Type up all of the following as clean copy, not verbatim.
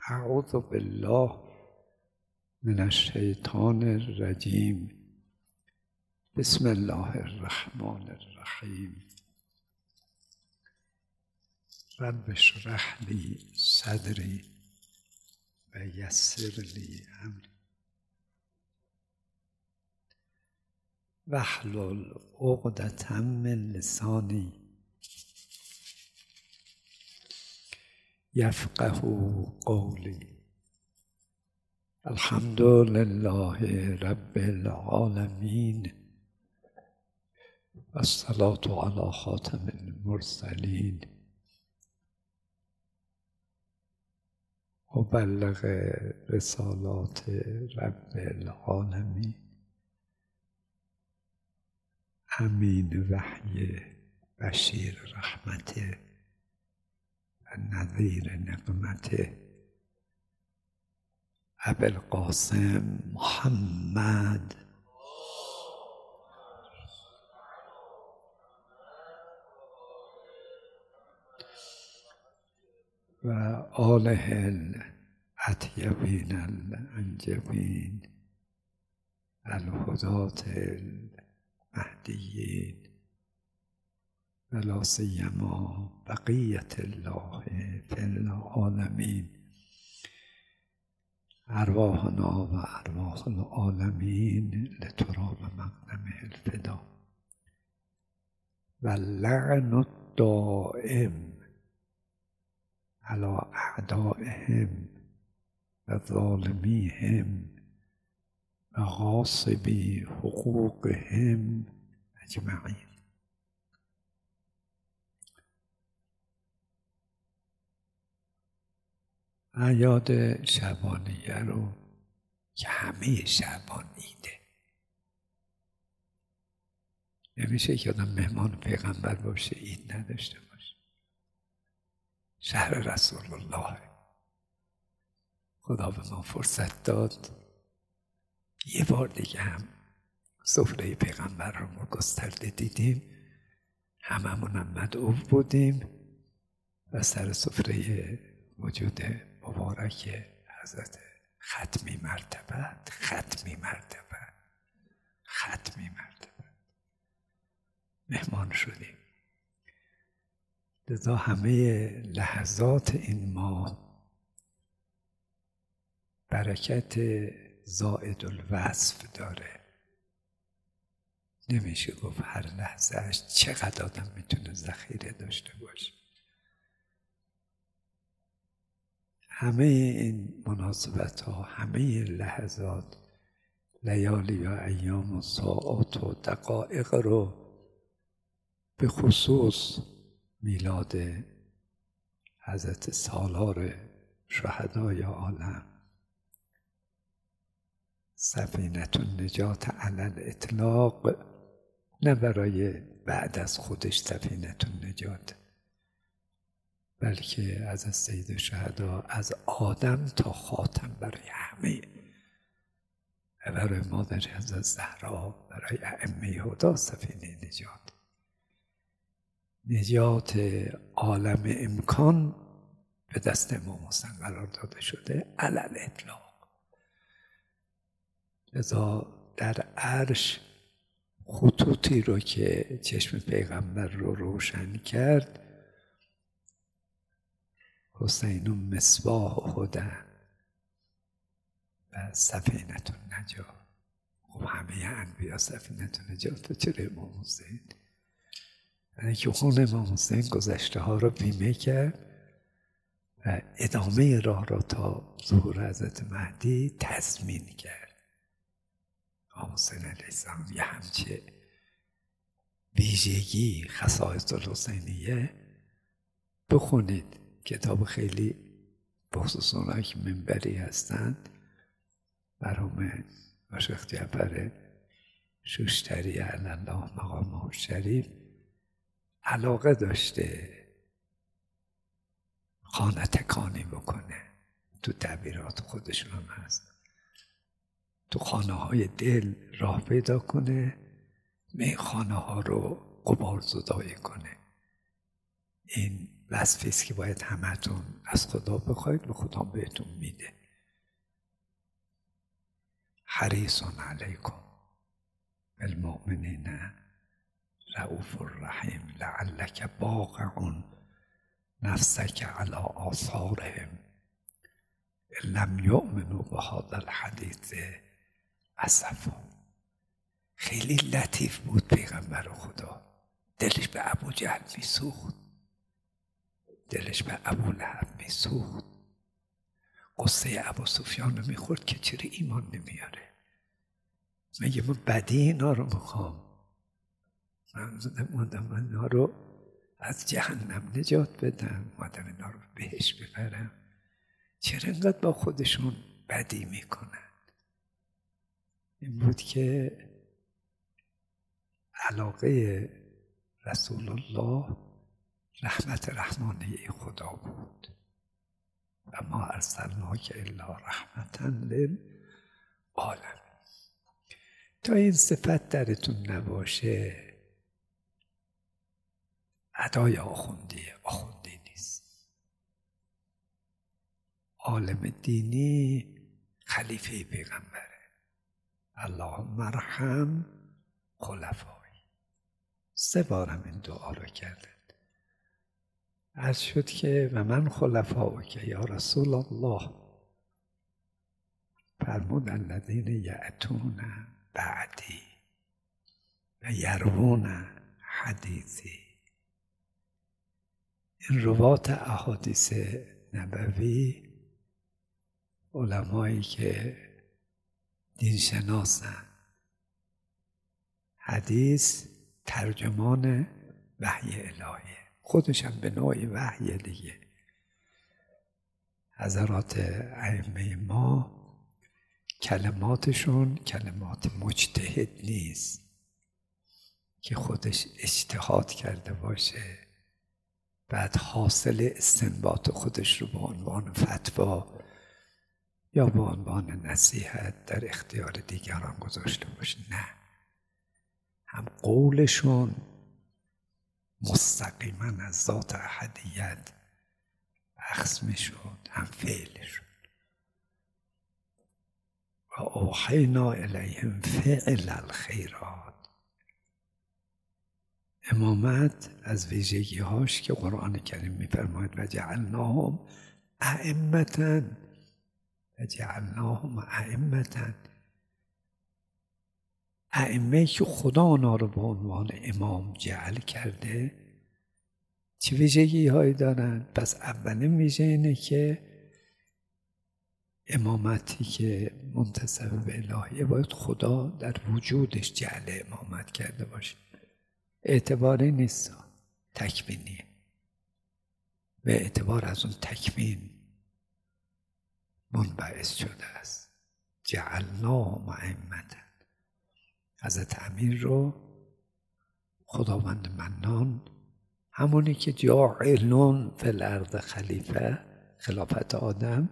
اعوذ بالله من الشیطان الرجیم. بسم الله الرحمن الرحیم. رب اشرح لی صدری و یسر لی امری واحلل عقدة من لسانی یفقهوا قولی. الحمد لله رب العالمین والصلاة علی خاتم المرسلین مبلغ رسالات رب العالمین امین وحی بشیر رحمته و نذیر نقمته ابوالقاسم محمد و آله الاطیبین الانجبین الهداة المهدیین و لا سیما بقیة الله فی العالمین. ارواحنا و ارواح العالمین لتراب مقدمه الفدا و لعن الدائم علی اعدائهم و ظالمیهم و غاصبی حقوقهم اجمعین. اعیاد شعبانیه رو که همه شعبان عیده، نمیشه که آدم مهمان پیغمبر باشه عید نداشته باشه. شهر رسول الله، خدا به ما فرصت داد یه بار دیگه هم سفره پیغمبر رو ما گسترده دیدیم، هممونم مدعو بودیم و سر سفره وجود مبارک حضرت ختمی مرتبه مهمان شدیم. لذا همه لحظات این ماه برکت زائد الوصف داره. نمیشه گفت هر لحظهش چقدر آدم میتونه ذخیره داشته باشه. همه این مناسبت ها، همه لحظات، لیالی و ایام و ساعات و دقایق رو به خصوص میلاد حضرت سالار شهدای عالم سفینة النجات علی الاطلاق، نه برای بعد از خودش سفینة النجات، بلکه از سید شهدا، از آدم تا خاتم، برای همه، برای مادر حضرت زهرا، برای ائمه هدی سفینه نجات عالم امکان به دست امام حسین قرار داده شده علی الاطلاق. لذا در عرش خطوطی رو که چشم پیغمبر رو روشن کرد، حسین مصباح هدی و سفینة النجات. خب همه انبیا سفینة النجات، چرا امام حسین؟ یعنی که خون امام حسین گذشته ها رو بیمه کرد و ادامه راه را تا ظهور حضرت مهدی تضمین کرد. امام حسین علیه السلام یه همچه ویژگی، خصائص الحسینیه. بخونید کتاب خیلی بخصوص اونایی که منبری هستند، مرحوم شیخ جعفر شوشتری علی الله مقامه الشریف علاقه داشته خانه تکانی بکنه. تو تعبیرات خودشون هم هست، تو خانه های دل راه پیدا کنه، میخانه ها رو غبار زدایی کنه. این وصفی است که باید همتون از خدا بخواید و خدا بهتون میده. حریص علیکم بالمؤمنین رؤوف الرحیم لعلک باقع نفسک علی آثارهم ان لم یؤمنوا بهذا الحدیث اسفا. خیلی لطیف بود پیغمبر خدا. دلش به ابوجهل میسوخت، دلش به ابولهب میسوخت، قصه ابوسفیان رو میخورد که چرا ایمان نمیاره. مگه من بدی اینا رو میخوام؟ من اینا رو از جهنم نجات بدم، مادم اینا رو بهش ببرم، چرا اینقدر با خودشون بدی میکنن؟ این بود که علاقه رسول الله رحمت رحمانه خدا بود و ما ارسلناک الا رحمتا للعالمین. تا این صفت درتون نباشه ادای آخوندی نیست. عالم دینی خلیفه پیغمبره. اللهم ارحم خلفایی. 3 بارم این دعا رو کردن. عرض شد که و من خلفاء که یا رسول الله، فرمود الذین یأتون بعدی و یروون حدیثی. این روات احادیث نبوی علمایی که دین شناسن، حدیث ترجمان وحی الهی، خودش هم به نوعی وحی دیگه. حضرات ائمه ما کلماتشون کلمات مجتهد نیست که خودش اجتهاد کرده باشه بعد حاصل استنباط خودش رو به عنوان فتوا یا به عنوان نصیحت در اختیار دیگران گذاشته باشه. نه، هم قولشون مستقیما از ذات احدیت اخذ میشد، هم فعلشون. و اوحینا الیهم فعل الخیرات. امامت از ویژگی هاش که قرآن کریم میفرماید و جعلناهم ائمة، و جعلناهم ائمة، ائمه که خدا اونا رو به عنوان امام جعل کرده چه ویژگی هایی دارن؟ پس اولین ویژه اینه که امامتی که منتسب به الهیه باید خدا در وجودش جعل امامت کرده باشه. اعتباری نیست، تکوینیه. به اعتبار از اون تکوین منبعث شده است. جعلناهم ائمة. حضرت امیر رو خداوند منان، همونی که جاعلون فی الارض خلیفه، خلافت آدم،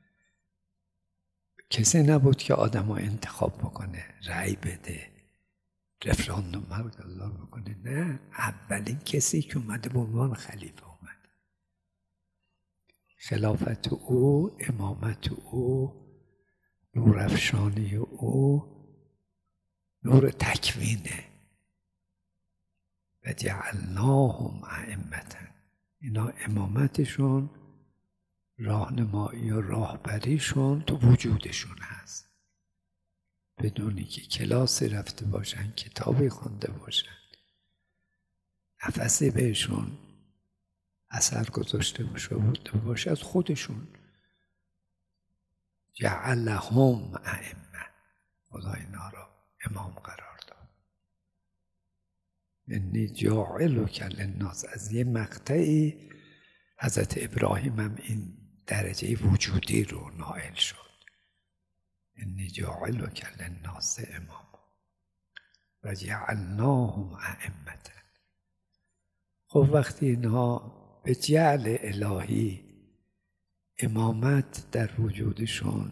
کسی نبود که آدم رو انتخاب بکنه، رأی بده، رفراندوم برگزار بکنه. نه، اولین کسی که اومده به عنوان خلیفه اومد. خلافت او، امامت او، نورافشانی او، نور تکوینه. و جعلناهم ائمة. اینا امامتشون، راهنمایی و راهبریشون تو وجودشون هست، بدونی که کلاسی رفته باشن، کتابی خونده باشن، نفسی بهشون اثر گذاشته باشه از خودشون. جعلهم ائمة. خدا اینا رو امام قرار داد. انی جاعلک للناس. از یه مقطعی حضرت ابراهیم هم این درجه وجودی رو نائل شد. انی جاعلک للناس اماما و جعلناهم ائمة. خب وقتی اینها به جعل الهی امامت در وجودشون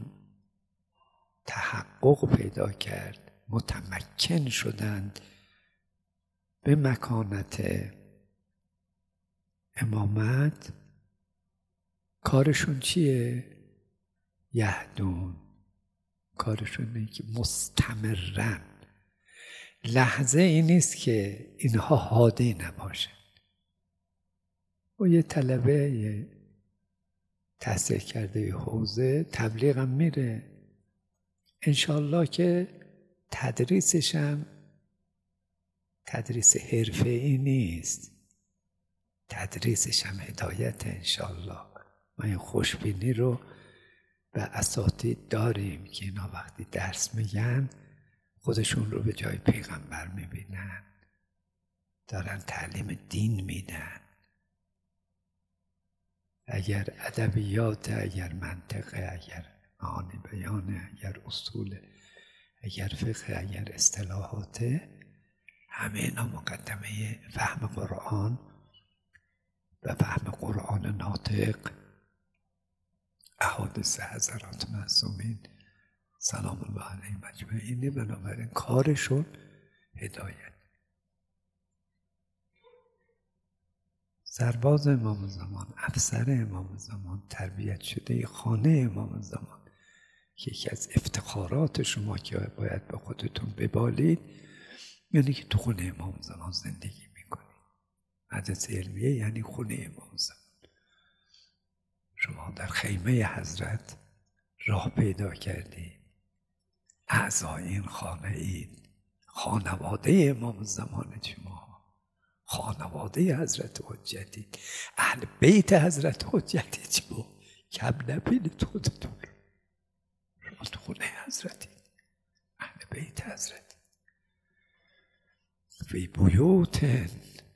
تحقق پیدا کرد، متمکن شدند به مکانت امامت کارشون چیه؟ یهدون، کارشون اینه که مستمرن، لحظه ای نیست که اینها هادی نباشه. و یه طلبه یه تحصیل کرده یه حوزه تبلیغم میره، انشالله که تدریسش هم تدریس حرفه‌ای نیست، تدریسش هم هدایت انشالله. ما این خوشبینی رو به اساتید داریم که اینا وقتی درس میگن خودشون رو به جای پیغمبر میبینن، دارن تعلیم دین میدن. اگر ادبیات، اگر منطقه، اگر معانی بیانه، اگر اصول، اگر فقه، اگر اصطلاحات، همه اینا مقدمه فهم قرآن و فهم قرآن ناطق، احادیث حضرات معصومین سلام الله علیهم اجمعین. بنابراین کارشون هدایت. سرباز امام زمان، افسر امام زمان، تربیت شده خانه امام زمان که یکی از افتخارات شما که باید به خودتون ببالید یعنی که تو خونه امام زمان زندگی میکنید. مدرسه علمیه یعنی خونه امام زمان. شما در خیمه حضرت راه پیدا کردید، اعضای این خانه اید، خانواده امام زمان شما، خانواده حضرت حجتی، اهل بیت حضرت حجتی. شما کم نبینید خودتون، شما تو خونه حضرتی، اهل بیت حضرت. فی بیوتن،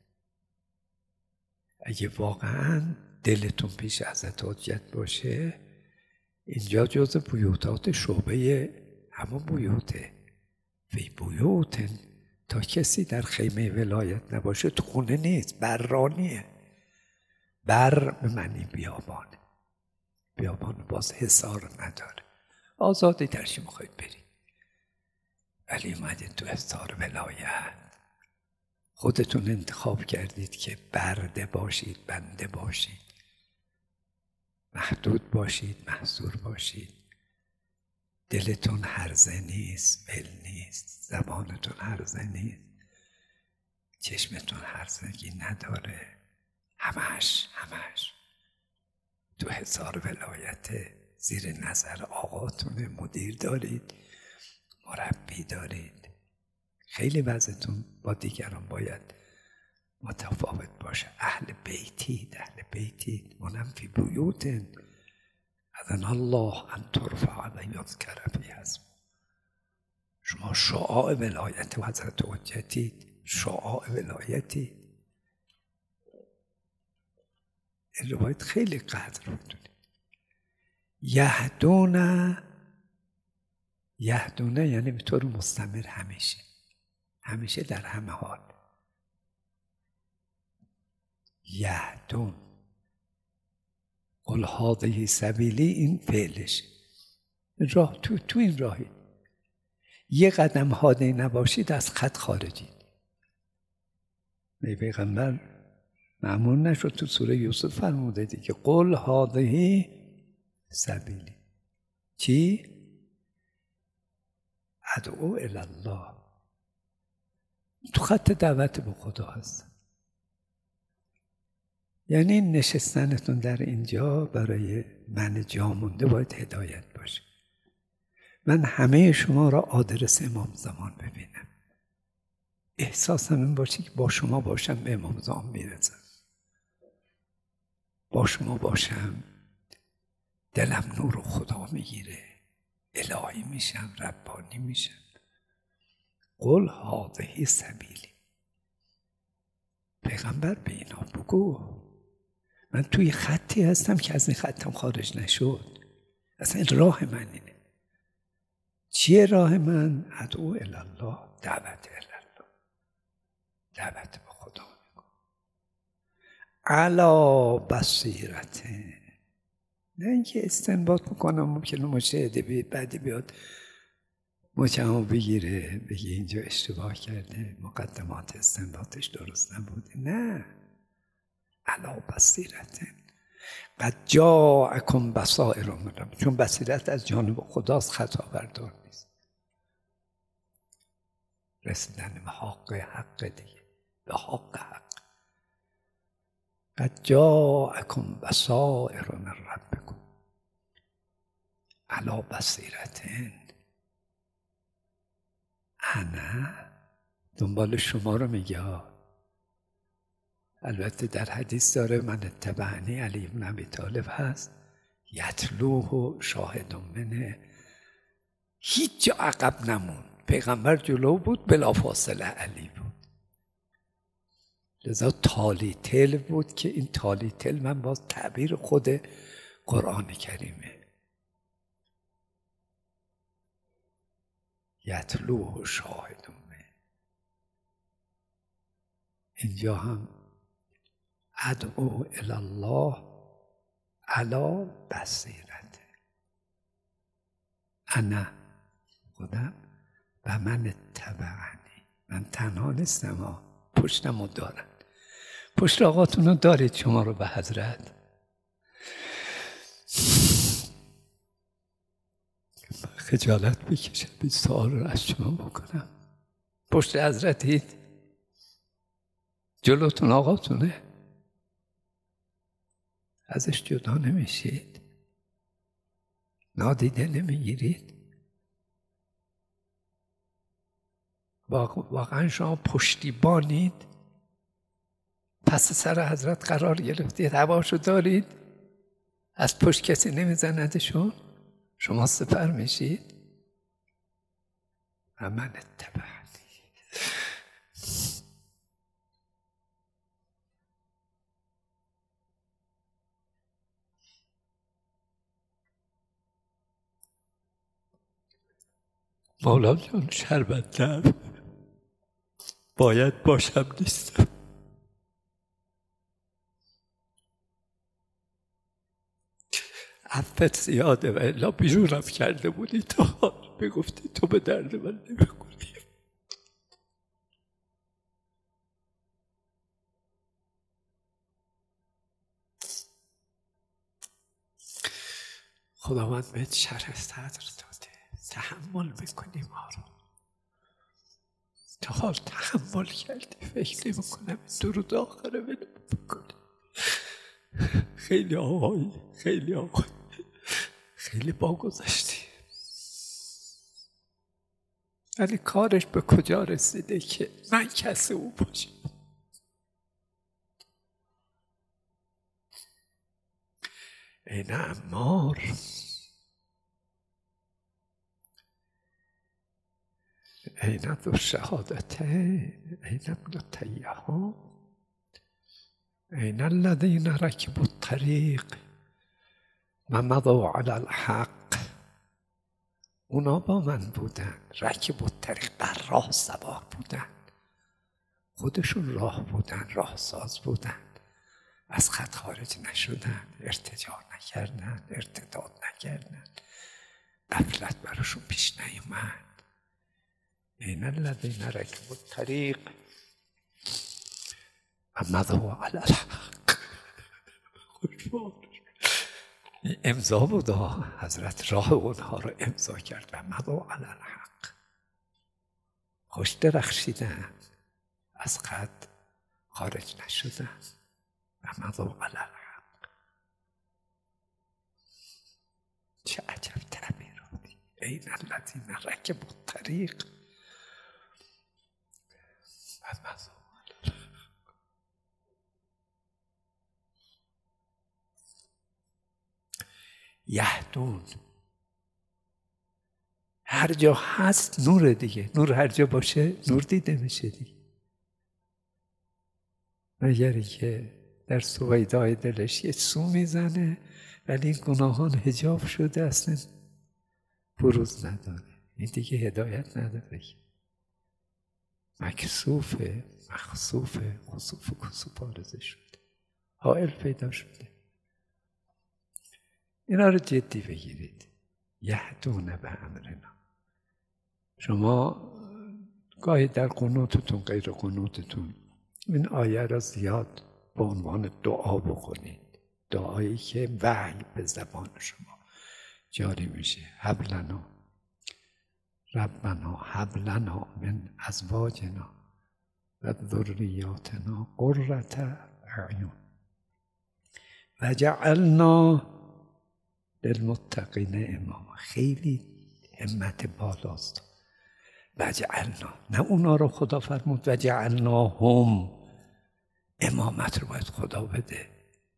اگه واقعا دلتون پیش حضرت حجت باشه، اینجا جز بیوتات شعبه همون بیوته. فی بیوتن، تا کسی در خیمه ولایت نباشه تو خونه نیست، برانیه. بر به معنی بیابانه، بیابان باز حصار نداره، آزادی درش میخواید برید. ولی اومدید تو حصار ولایت، خودتون انتخاب کردید که برده باشید، بنده باشید، محدود باشید، محصور باشید. دلتون هرزه نیست، ول نیست، زبانتون هرزه نیست، چشمتون هرزگی نداره، همش تو حصار ولایت، زیر نظر آقاتون مدیر دارید، مربی دارید. خیلی وضعتون با دیگران باید متفاوت باشه. اهل بیتید منم فی بیوتن اذن الله ان ترفع و یذکر فی اسمه. شما شعاع ولایت و حضرت حجتید، شعاع ولایتی. این رو باید خیلی قدر بدونید. یهدونه یعنی به طور مستمر، همیشه در همه حال. یهدون، قل هذه سبیلی، این فعلش، راه تو این راهی. یه قدم هادی نباشید از خط خارجید. پیغمبر معمول نشد تو سوره یوسف فرموده دیگه، قل هذه سبیلی، چی؟ ادعو الی الله. تو خط دعوت به خدا هست. یعنی نشستنتون در اینجا برای من جا مونده باید هدایت باشه. من همه شما را آدرس امام زمان ببینم، احساسم این باشه که با شما باشم به امام زمان میرسم، با شما باشم دلم نور خدا میگیره، الهی میشم، ربانی میشم. قل هذه سبیلی. پیغمبر به اینا بگو من توی خطی هستم که از این خطم خارج نشد. اصلا راه من اینه. چیه راه من؟ ادعو الی الله، دعوت الی الله، دعوت به خدا میگم. علی بصیرت، نه اینکه استنباط میکنم ممکنه مشاهده بعدی بیاد مچمو بگیره بگه اینجا اشتباه کرده، مقدمات استنباطش درست نبوده. نه، علی بصیرت قد جاءکم بصائر من ربکم. چون بصیرت از جانب خداست، خطا بردار نیست. رسیدن به حق دیگه، به حق. قد جاءکم بصائر من ربکم علی بصیرت انا. دنبال شما رو میگه. البته در حدیث داره من اتبعنی علی بن ابی طالب هست، یتلوه شاهد منه. هیچ جا عقب نمون. پیغمبر جلو بود، بلافاصله علی بود. لذا تالی تل بود که این تالی تل من باز تعبیر خود قرآن کریمه. یتلوه شاهد منه. اینجا هم ادعو الی الله علی بصیرت انا خودم و من اتبعنی. من تنها نیستم، پشتمو دارن. پشت آقاتون رو دارید شما رو به حضرت. خجالت بکشم این سوال رو از شما بکنم. پشت حضرتید؟ جلوتون آقاتونه؟ ازش جدا نمیشید؟ نادیده نمیگیرید؟ واقعا شما پشتیبانید؟ پس سر حضرت قرار گرفتید، هواشو دارید؟ از پشت کسی نمیزندشون؟ شما سپر میشید؟ و من اتبعنی. مولا جان شربت لب باید باشم نیستم. عفت زیاده و الا بیرونم کرده بودی تا بگفتی تو به درد من نمیخوری. خداوند بهت شرح صدر داده، تحمل میکنی ما رو. تا حال تحمل کردی، فکر نمی کنم درود آخره بکنی. خیلی آقایی، خیلی با گذشتی. ولی کارش به کجا رسیده که من کسی او باشم؟ این عمار، این ذو الشهادتین، این ابن تیها، این الذین رکبوا الطریق و مضوا علی الحق. اونا با من بودن، رکبوا الطریق، بر راه سوار بودن، خودشون راه بودن، راه ساز بودن، از خط خارج نشدن، ارتجاع نکردن، ارتداد نکردن، غفلت براشون پیش نیومد. این الذین رکبوا الطریق و مضوا علی الحق. امضا بود، حضرت راه اونها رو امضا کرد و مضوا علی الحق. خوش درخشیدن، از خط خارج نشدن و مضوا علی الحق. چه عجب تعبیراتی. این الذین رکبوا الطریق و مضوا علی الحق. یهدون، هر جا هست نور دیگه. نور هر جا باشه نور دیده میشه دیگه. مگر که در سویدای دلش یه سو میزنه ولی این گناهان حجاب شده، اصلا بروز نداره، این دیگه هدایت نداره، مکسوفه، مخسوفه، خسوف و کسوف آرزه شده، حائل پیدا شده. اینا رو جدی بگیرید. یهدون به امرنا. شما گاهی در قنوتتون، غیر قنوتتون، این آیه را زیاد به عنوان دعا بکنید، دعایی که وحی به زبان شما جاری میشه. هب لنا ربنا هب لنا من ازواجنا و ذریاتنا قرة اعین وجعلنا للمتقین اماما. خیلی همت بالاست. وجعلنا، نه اونا رو خدا فرمود، وجعلناهم. امامت رو باید خدا بده.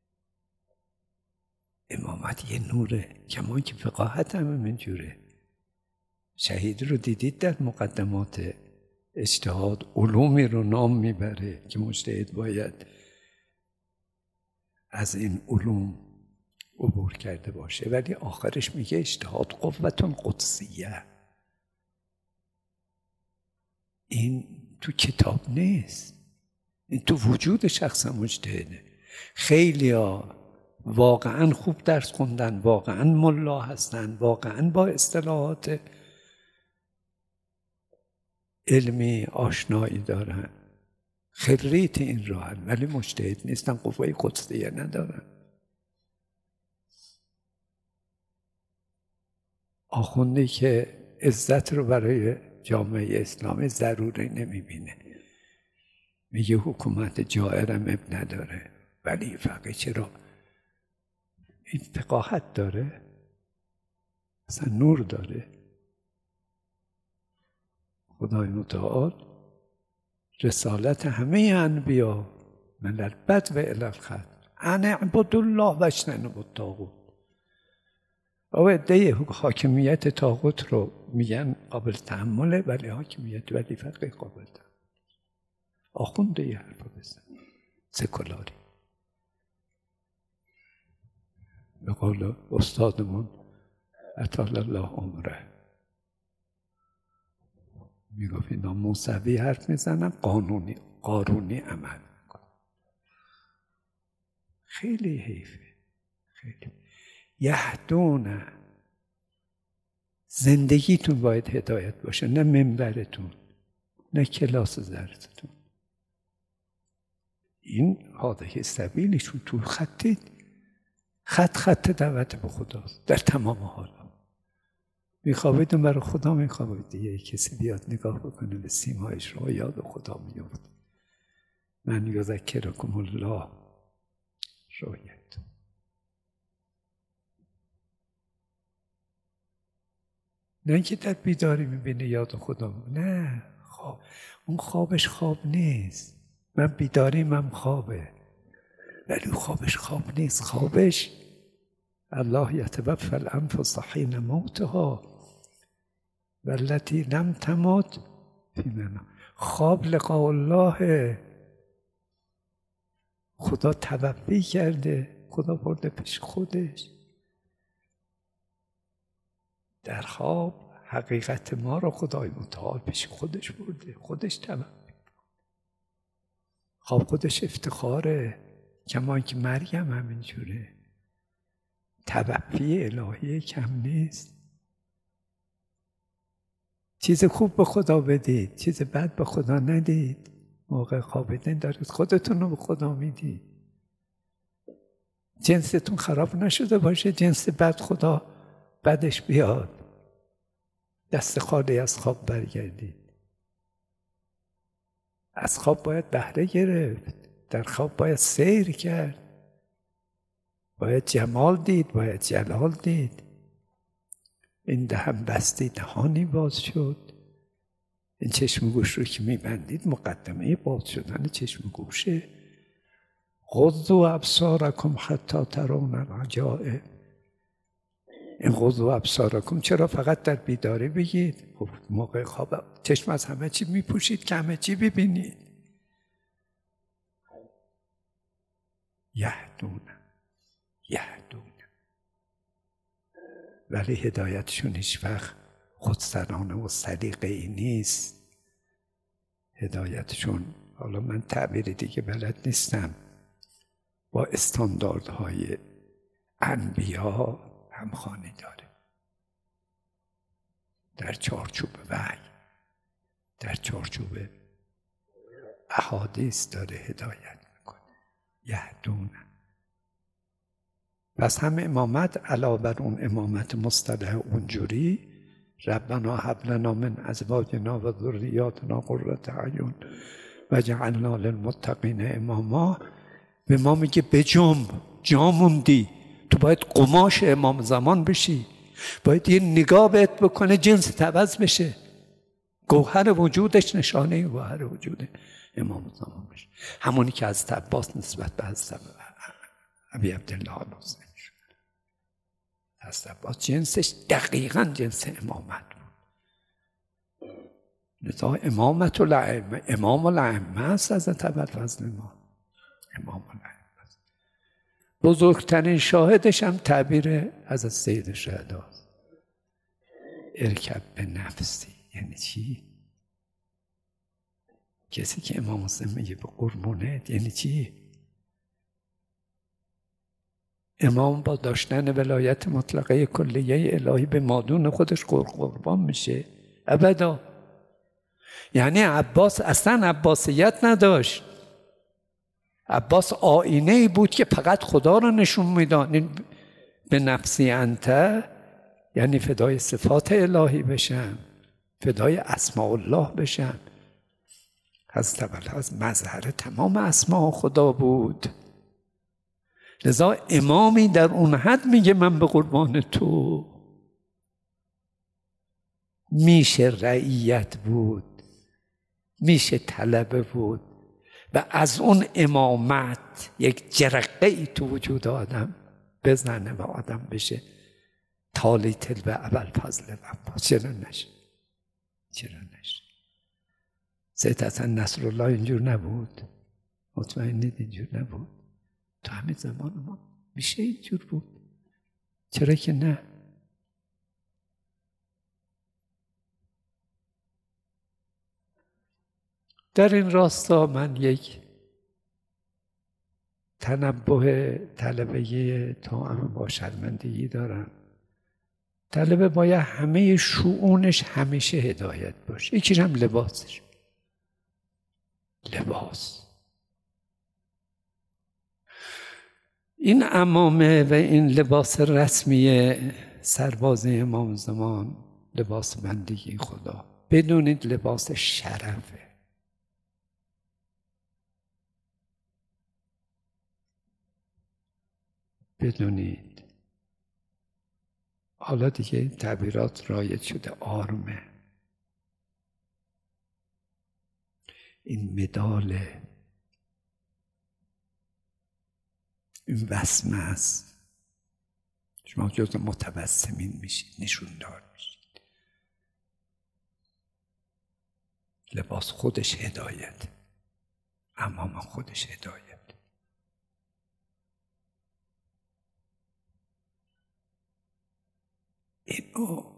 امامت یه نوره، کما که فقاهت هم اینجوره. شهید رو دیدید در مقدمات اجتهاد علومی رو نام میبره که مجتهد باید از این علوم عبور کرده باشه، ولی آخرش میگه اجتهاد قوتون قدسیه. این تو کتاب نیست، این تو وجود شخص مجتهده. خیلی ها واقعا خوب درس خوندن، واقعا ملا هستن، واقعا با اصطلاحات علمی آشنایی دارن، خریت این راهن، ولی مجتهد نیستن، قوه قدسیه ندارن. آخوندی که عزت رو برای جامعه اسلامی ضروری نمیبینه، میگه حکومت جائرم اب نداره، ولی فقیه چرا؟ این فقاهت داره؟ اصلا نور داره؟ خدای متعال رسالت همه انبیا من البدو الی الخط ان اعبدوا الله واجتنبوا الطاغوت. عده حاکمیت طاغوت رو میگن قابل تحمله، ولی حاکمیت ولی فقیه قابل تحمل. آخونده یه حرفا بزن سکولاری. به قول استادمون اطال الله عمره میگفت اینا موسوی حرف میزنن، قانونی عمل میکنن. خیلی حیفه، خیلی. یهدون، زندگیتون باید هدایت باشه، نه منبرتون، نه کلاس درستون. این هاده سبیلشون تو خط دعوت به خداست در تمام حالا. میخوابید اون برای خدا میخوابید، یه کسی بیاد نگاه بکنه به سیمایش رو یاد خدا میفت. من یذکرکم الله رؤیت. نه اینکه در بیداری میبینه یاد خدا، نه خواب. اون خوابش خواب نیست. من بیداریم هم خوابه، ولی خوابش خواب نیست. خوابش الله یتوفی الانفس حین موتها والتی لم تمت فی منامها. خواب لقاء الله، خدا توفی کرده، خدا برده پیش خودش. در خواب حقیقت ما رو خدای متعال پیش خودش برده، خودش توفی. خواب خودش افتخاره، کما که مریم همینجوره. توفی الهی کم نیست. چیز خوب به خدا بدید، چیز بد به خدا ندید. موقع خوابیدن دارید خودتون رو به خدا میدید. جنستون خراب نشده باشه، جنس بد خدا بدش بیاد، دست خالی از خواب برگردید. از خواب باید بهره گرفت، در خواب باید سیر کرد، باید جمال دید، باید جلال دید. این دهن بستی دهانی باز شد. این چشم و گوش رو که میبندید مقدمه باز شدن چشم و گوشه. غضوا ابصارکم حتی ترون العجائب. این غضوا ابصارکم چرا فقط در بیداری بگید؟ خب موقع خواب چشم از همه چی میپوشید که همه چی ببینید. یهدون ولی هدایتشون هیچ وقت خودسرانه و سلیقه‌ای نیست. هدایتشون، حالا من تعبیر دیگه بلد نیستم، با استانداردهای انبیا همخوانی داره. در چارچوب وحی، در چارچوب احادیث داره هدایت میکنه. یهدون. پس هم امامت علاوه بر اون امامت مصطلح اونجوری، ربنا هب لنا من ازواجنا و ذریاتنا قرة اعین وجعلنا للمتقین اماما، به ما میگه بجنب، جا موندی، تو باید قماش امام زمان بشی، باید یه نگاه بهت بکنه جنست عوض بشه، گوهر وجودش نشانه گوهر وجود امام زمان بشه. همونی که از عباس نسبت به حضرت ابی عبدالله الحسین شد. حضرت عباس جنسش دقیقاً جنس امامت بود. لذا امامت الائمه، امام الائمه است حضرت ابوالفضل ما، امام الائمه. بزرگترین شاهدش هم تعبیر حضرت سید شهدا است. ارکب به نفسی. یعنی چی؟ کسی که امام حسین میگه به قربونت، یعنی چی؟ امام با داشتن ولایت مطلقه کلیه الهی به مادون خودش قربان میشه؟ ابدا. یعنی عباس اصلا عباسیت نداشت. عباس آینه ای بود که فقط خدا رو نشون میداد. به نفسی انت یعنی فدای صفات الهی بشم، فدای اسماء الله بشم. حضرت ابوالفضل مظهر تمام اسماء خدا بود. لذا امامی در اون حد میگه من به قربان تو. میشه رعیت بود، میشه طلبه بود، و از اون امامت یک جرقه ای تو وجود آدم بزنه و آدم بشه تالی تل به ابوالفضل عباس. چرا نشه؟ چرا نشه؟ سید حسن نصرالله اینجور نبود؟ مطمئنید اینجور نبود؟ تو همین زمان ما میشه اینجور بود؟ چرا که نه؟ در این راستا من یک تنبه طلبه توأم با شرمندگی دارم. طلبه باید همه شؤونش همیشه هدایت باشه. یکیش هم لباسش. لباس. این عمامه و این لباس رسمی سربازی امام زمان، لباس بندگی خدا، بدونید لباس شرفه. بدونید. حالا دیگه این تعبیرات رایج شده، آرمه، این مداله، این وسمه است. شما جز متبسمین میشید، نشوندار میشید. لباس خودش هدایت، عمام خودش هدایت. اینو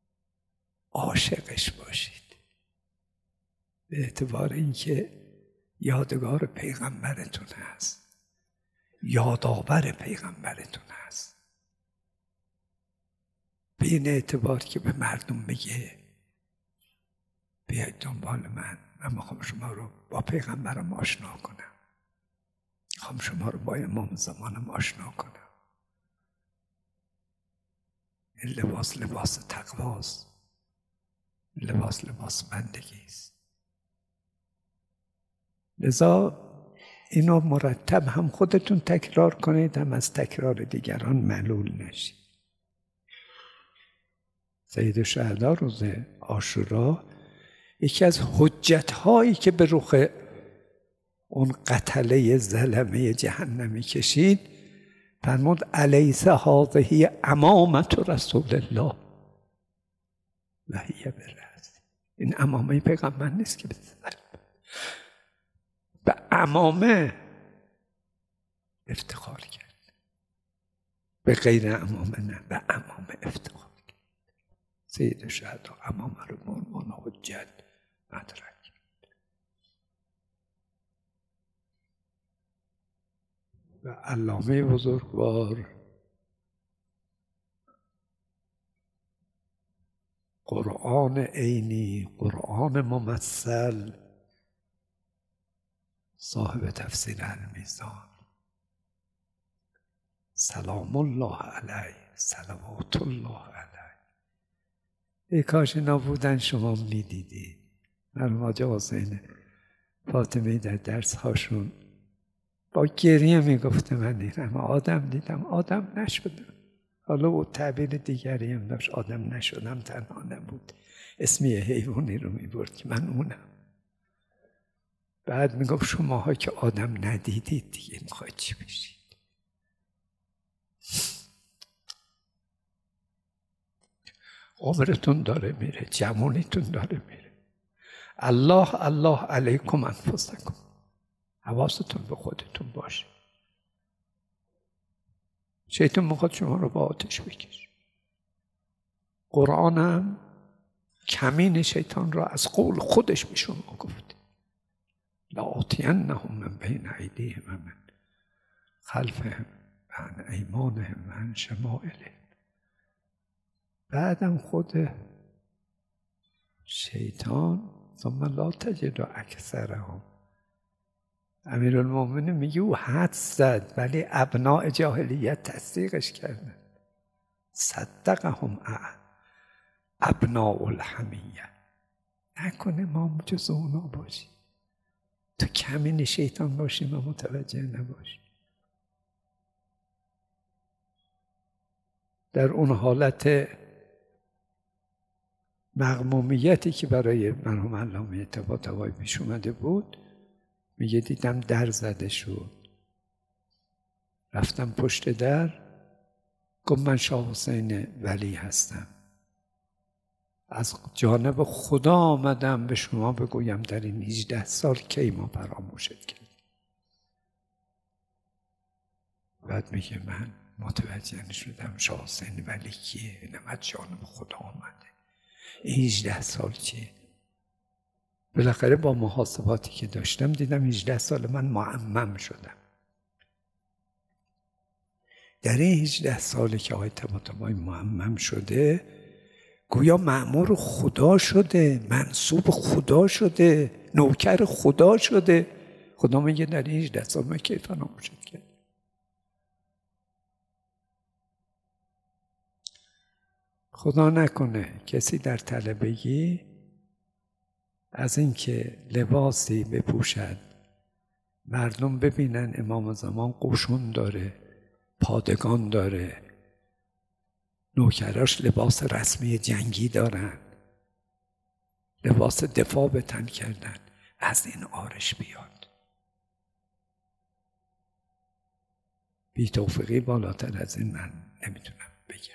عاشقش باشید، به اعتبار اینکه یادگار پیغمبرتون هست، یادآور پیغمبرتون هست. به این اعتبار که به مردم بگه بیاید دنبال من میخوام شما رو با پیغمبرم آشنا کنم، میخوام شما رو با امام زمانم آشنا کنم. این لباس لباس تقواست، لباس بندگی است. لذا اینو مرتب هم خودتون تکرار کنید، هم از تکرار دیگران ملول نشید. سید شهدا روز عاشورا یکی از حجت‌هایی که به رخ اون قتله ظلمه جهنمی کشید، فرمود الیس هذه امامة رسول الله و هی برأسی. این امامه پیغمبر نیست که به امامه افتخار کرد، به غیر امامه نه، به امامه افتخار کرد. سید شهدا امامه رو به عنوان حجت مطرح کرد. و علامه بزرگوار قرآن عینی، قرآن ممثل، صاحب تفسیر المیزان، سلام الله علیه، صلوات الله علیه. ای کاش اینا بودن شما میدیدی. مرحوم حاجی حسین فاطمی در درس هاشون با گریه میگفته من این همه آدم دیدم آدم نشدم. حالا او تعبیر دیگری هم داشت، آدم نشدم تنها نبود، اسمی حیوانی رو میبرد که من اونم. بعد میگفت شماها که آدم ندیدید دیگه میخواید چی بشید؟ عمرتون داره میره، جوانیتون داره میره. الله علیکم انفسکم، حواستون به خودتون باشه. شیطان میخواد شما رو با آتش بکشه. قرآن هم کمین شیطان را از قول خودش به شما گفته. لآتینهم من بین ایدیهم و من خلفهم و عن ایمانهم و عن شمائلهم. بعدم خود شیطان ثم لا تجد اکثرهم. امیرالمومنین میگه او حد زد ولی ابناء جاهلیت تصدیقش کردن. صدقهم ابناء الحمیه. نکنه ما جز اونا باشیم، تو کمین شیطان باشیم و متوجه نباشیم. در اون حالت مغمومیتی که برای مرحوم علامه طباطبایی پیش اومده بود، میگه دیدم در زده شد، رفتم پشت در، گفت من شاه حسین ولی هستم، از جانب خدا آمدم به شما بگویم در این 18 سال کی ما فراموشت کردیم. بعد میگه من متوجه نشدم شاه حسین ولی کیه؟ اینم از جانب خدا آمده. این 18 سال چیه؟ بالاخره با محاسباتی که داشتم دیدم 18 سال من معمم شدم. در این 18 سالی که آقای طباطبایی معمم شده، گویا مأمور خدا شده، منصوب خدا شده، نوکر خدا شده. خدا میگه در این 18 سال من کی فراموشت کرد. خدا نکنه کسی در طلبگی از اینکه لباسی بپوشد مردم ببینن امام زمان قشون داره، پادگان داره، نوکراش لباس رسمی جنگی دارن، لباس دفاع به تن کردن، از این آرش بیاد. بی توفیقی بالاتر از این من نمیتونم بگم.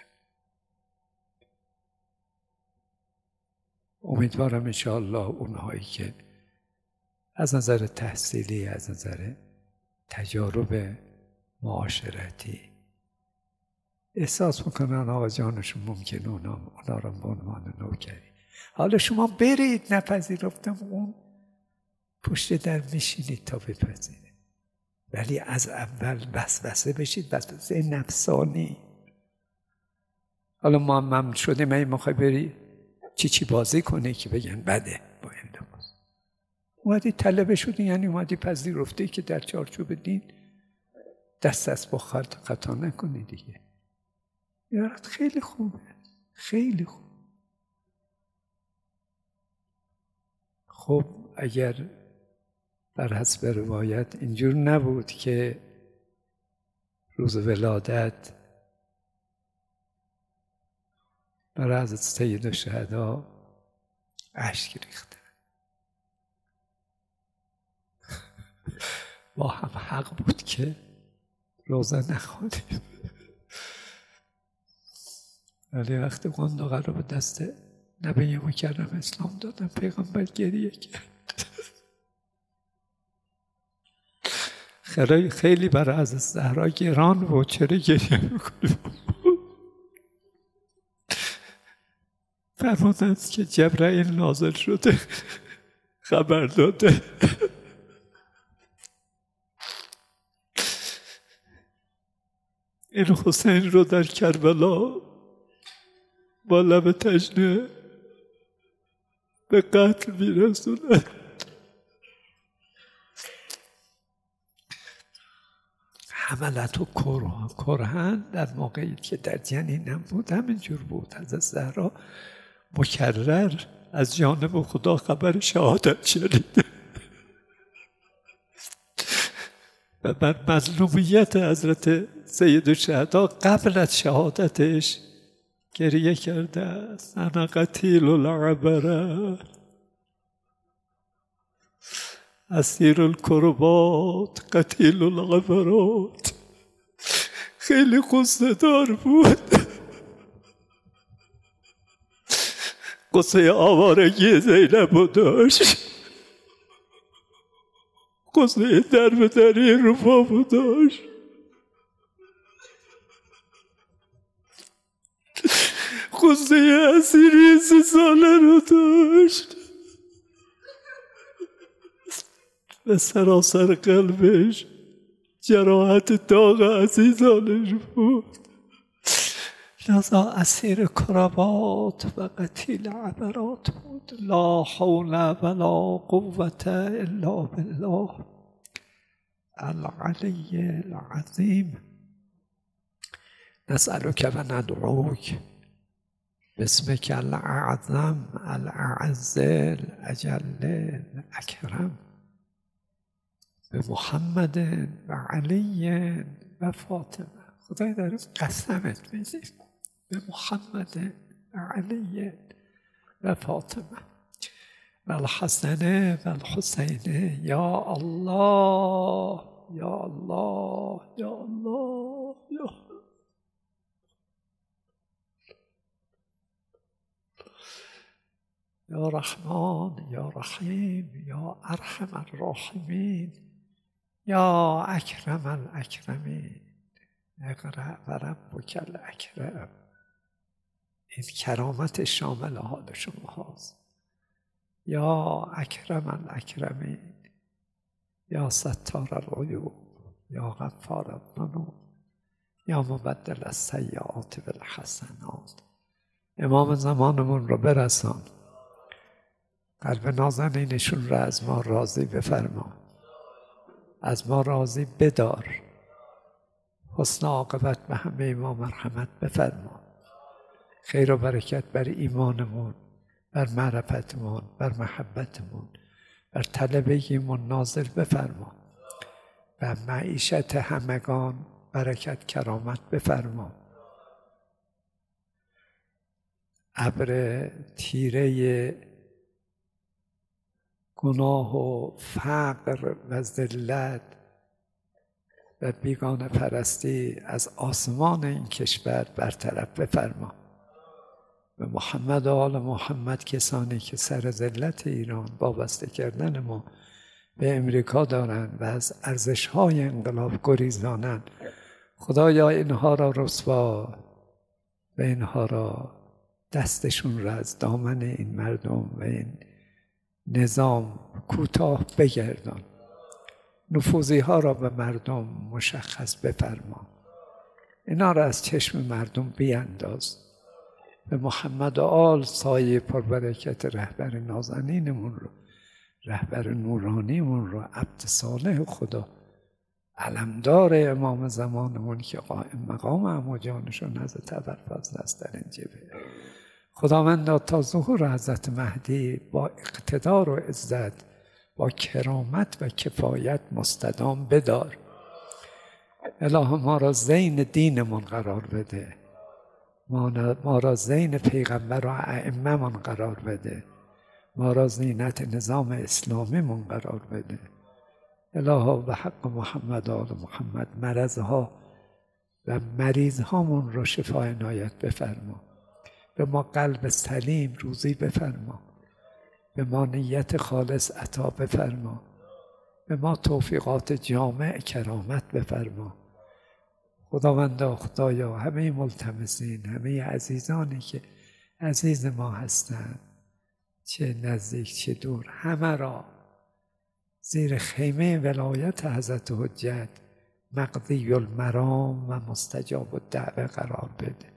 امیدوارم انشاءالله اونهایی که از نظر تحصیلی، از نظر تجارب معاشرتی احساس میکنن آقا جانشون ممکنه اونا رو به عنوان نوکری. حالا شما برید، نپذیرفتم، اون پشت در میشینید تا بپذیره. ولی از اول وسوسه بشید، وسوسه نفسانی. حالا معمم شده من میخوای بری چی بازی کنه که بگن بده با این لباس. اومدی طلبه شدی، یعنی اومدی پذیرفتی که در چارچوب دین دست با خطا نکنی دیگه. یارت خیلی خوبه، خیلی خوب. خب اگر بر حسب روایت اینجور نبود که روز ولادت برای حضرت سید الشهدا اشک ریخته، با هم حق بود که روزه نخوانیم. ولی وقتی قنداقه رو به دست نبی مکرم اسلام دادم، پیغمبر گریه کرد. خیلی برای حضرت زهرا گران بود، چرا گریه میکنی؟ فرمودند که جبرائیل نازل شده خبر داده این حسین رو در کربلا با لب تشنه به قتل میرسونه. حملت و کرهن در موقعی که در جنینم بود همینجور بود. حضرت زهرا مکرر از جانب خدا خبر شهادت شنیده و بر مظلومیت حضرت سید الشهدا قبل از شهادتش گریه کرده است. انا قتیل العبره اسیر الکربات قتیل العبرات. خیلی غصه دار بود، غصه آوارگی زینبو داشت، غصه در به دری رفاقو داشت، غصه اسیری 30 ساله رو داشت و سراسر قلبش جراحت داغ عزیزانش بود. لذا اسیر کربات و قتیل عبرات بود. لا حول ولا قوة الا بالله العلی العظیم. نسألك و ندعوک باسمك الاعظم الاعز الاجل الاکرم بمحمد و علی و فاطمه. خدای داره قسمت میدیم به محمد و علی و فاطمه و الحسن و الحسین. یا الله یا الله یا الله یا یا رحمان یا رحیم یا ارحم الراحمین یا اکرم الاکرمین. اقرأ و ربک الاکرم. این کرامت شامل حال شما هاست. یا اکرم الاکرمین یا ستار العیوب یا غفار الذنوب یا مبدل السیئات بالحسنات. امام زمانمون رو برسان، قلب نازنینشون رو از ما راضی بفرما، از ما راضی بدار، حسن عاقبت به همه ما مرحمت بفرما، خیر و برکت بر ایمانمون، بر معرفتمون، بر محبتمون، بر طلبگیمون نازل بفرما و معیشت همگان برکت کرامت بفرما. ابر تیره گناه و فقر و ذلت و بیگانه پرستی از آسمان این کشور برطرف بفرما. به محمد و آل محمد، کسانی که سر ذلت ایران وابسته کردن ما به امریکا دارند و از ارزش‌های انقلاب گریزانند، خدایا اینها را رسوا و اینها را دستشون را از دامن این مردم و این نظام کوتاه بگردان. نفوذی ها را به مردم مشخص بفرما، اینا را از چشم مردم بیانداز. به محمد و آل سایه پربرکت رهبر نازنینمون رو، رهبر نورانیمون رو، عبد صالح خدا، علمدار امام زمانمون که قائم مقام عمو جانشون حضرت ابوالفضل است در این جبهه. خداوندا تا ظهور حضرت مهدی با اقتدار و عزت، با کرامت و کفایت مستدام بدار. اله ما را زین دینمون قرار بده، ما را زین پیغمبر و ائمه من قرار بده، ما را زینت نظام اسلامیمون قرار بده. اله به حق محمد و آل محمد مرضها و مریضهامون را شفا عنایت بفرما. به ما قلب سلیم روزی بفرما، به ما نیت خالص عطا بفرما، به ما توفیقات جامع کرامت بفرما. خداوندا، خدایا، همه ملتمسین، همه عزیزانی که عزیز ما هستند، چه نزدیک چه دور، همه را زیر خیمه ولایت حضرت حجت مقضی المرام و مستجاب الدعوه قرار بده.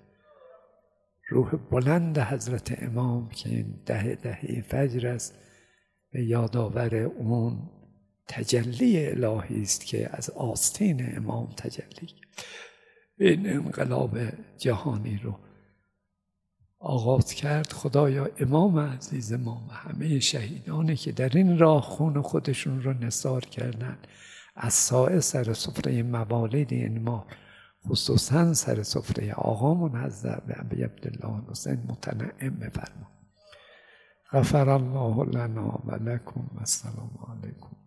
روح بلند حضرت امام که این دهه فجر است، به یادآور اون تجلی الهی است که از آستین امام تجلی این انقلاب جهانی رو آغاز کرد. خدایا امام عزیز ما و همه شهیدانی که در این راه خون خودشون رو نثار کردن، از سایه سر سفره موالید این ما، خصوصا سر سفره آقامون حضرت ابی عبدالله حسین متنعم بفرما. غفر الله لنا و لکم و السلام علیکم.